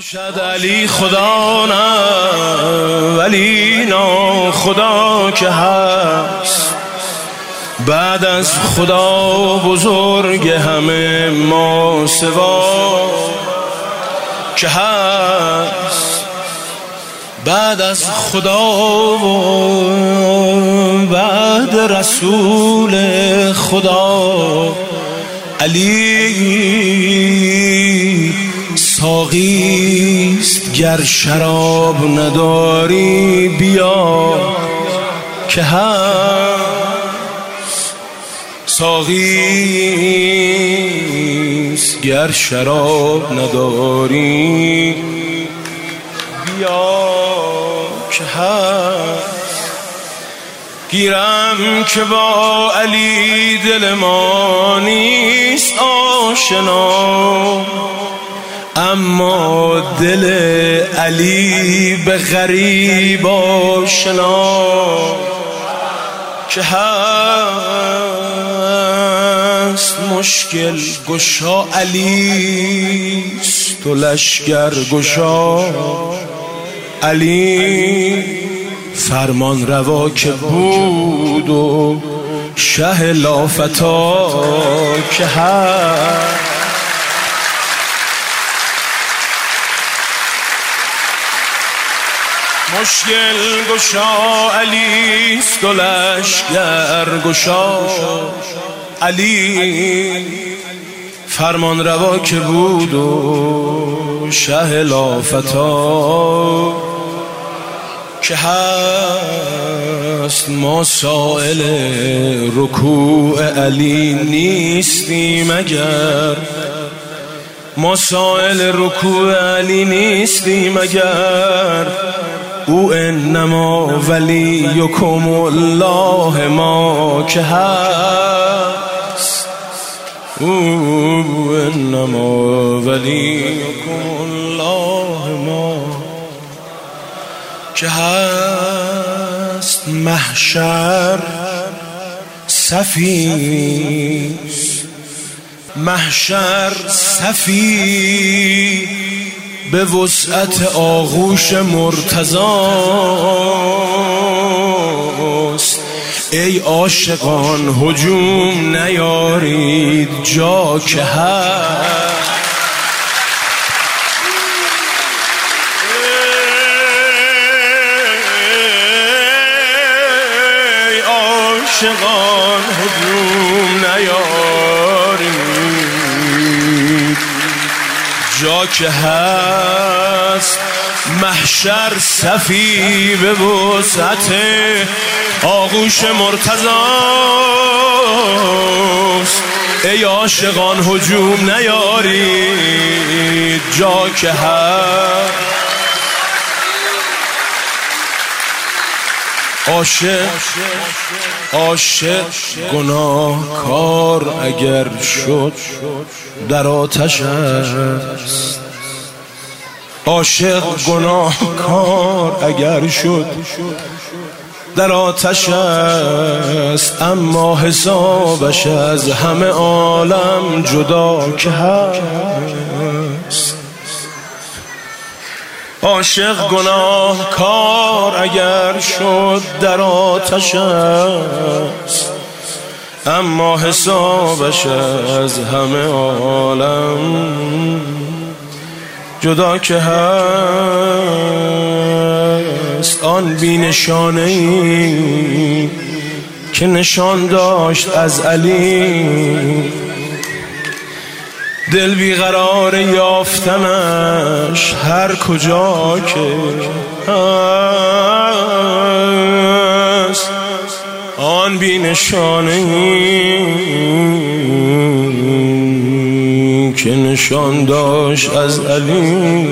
باشد علی خدا نه ولی نا خدا که هست، بعد از خدا بزرگ همه ما سوا که هست، بعد از خدا و بعد رسول خدا علی ساقیست گر شراب نداری بیا که هست، ساقیست گر شراب نداری بیا که هست. گیرم که با علی دل ما نیست آشنا، اما دل علی به غریب آشنا که هست. مشکل گشا علیست و لشکر گشا علی، فرمان روا که بود و شه لافتا که هست. مشکل گشا علیست و لشکر گشا علی، فرمان روا که بود و شه لافتا که هست. ما سائل رکوع علی نیستیم اگر، ما سائل رکوع علی نیستیم اگر، او انما ولیکم الله ما که هست، او انما ولیکم الله ما که هست. محشر صفی، محشر صفی به وسعت آغوش مرتضاست. ای عاشقان هجوم نیارید جا که هست، ای عاشقان هجوم نیارید جا که هست. محشر صفی به وسعت آغوش مرتضاست. ای عاشقان هجوم نیارید جا که هست. عاشق گناهکار اگر شد در آتش است، عاشق گناهکار اگر شد در آتش است، اما حسابش از همه عالم جدا که هست. عاشق گناهکار اگر شد در آتش است، اما حسابش از همه عالم جدا که هست. آن بی نشانه‌ای که نشان داشت از علی، دل بیقرار یافتنش هر کجا که هست. آن بی نشانه‌ای که نشان داشت از علی،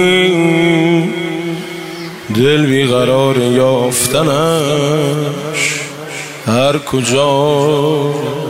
دل بیقرار یافتنش هر کجا